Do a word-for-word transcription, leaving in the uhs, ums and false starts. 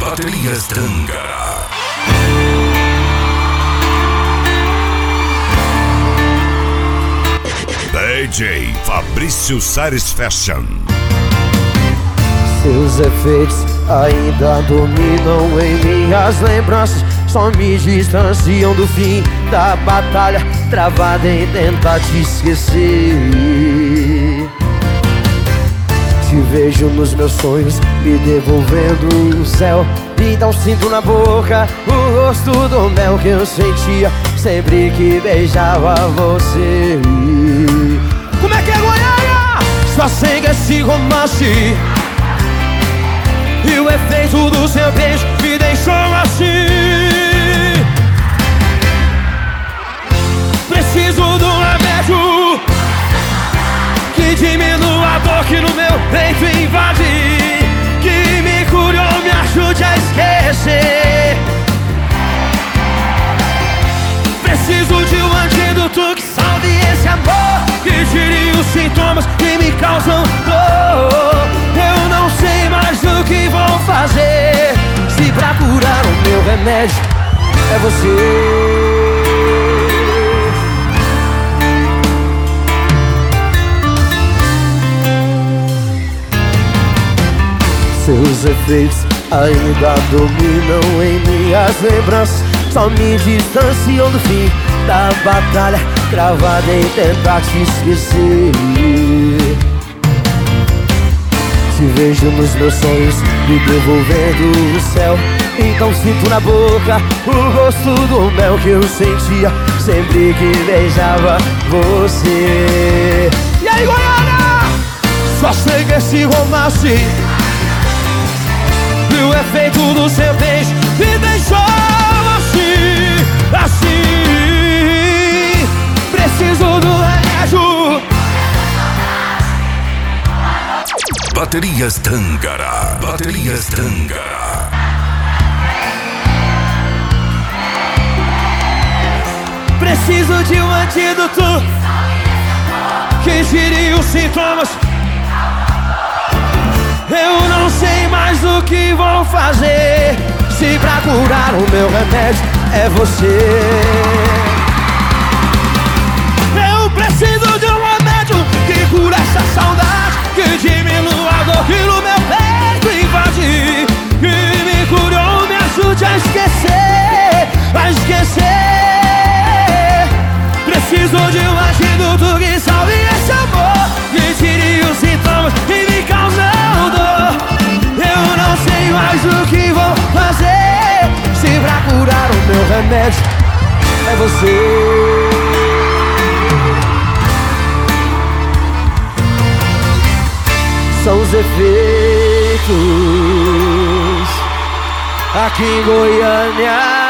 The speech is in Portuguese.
Baterias Tângara. D J Fabrício Sares Fashion. Seus efeitos ainda dominam em minhas lembranças, só me distanciam do fim da batalha, travada em tentar te esquecer. Te vejo nos meus sonhos, me devolvendo o céu. Então sinto na boca o rosto do mel que eu sentia sempre que beijava você. Como é que é, Goiânia? Só sei que esse romance e o efeito do seu beijo me deixou assim. Preciso de um remédio que diminua a dor que no meu peito invade, que me cure ou me ajude a esquecer. Preciso de um antídoto que salve esse amor, que tire os sintomas que me causam dor. Eu não sei mais o que vou fazer, se pra curar o meu remédio é você. Seus efeitos ainda dominam em minhas lembranças, só me distanciam do fim da batalha, cravada em tentar te esquecer. Te vejo nos meus sonhos, me devolvendo o céu. Então sinto na boca o gosto do mel que eu sentia sempre que beijava você. E aí, Goiânia? Só sei que esse romance e o efeito do seu beijo me deixou assim, assim. Preciso do remédio. Baterias Tângara. Baterias Tângara. Preciso de um antídoto que tire os sintomas. Eu não sei mais o que vou fazer, se pra curar o meu remédio é você. Eu preciso de um remédio que cura essa saudade, que diminua a dor que no meu peito invade, que me cure ou me ajude a esquecer, a esquecer. Preciso de um antídoto que salve esse amor, que tire os sintomas que me causam dor. Eu não sei mais o que vou fazer, se pra curar o meu remédio é você. São os efeitos aqui em Goiânia.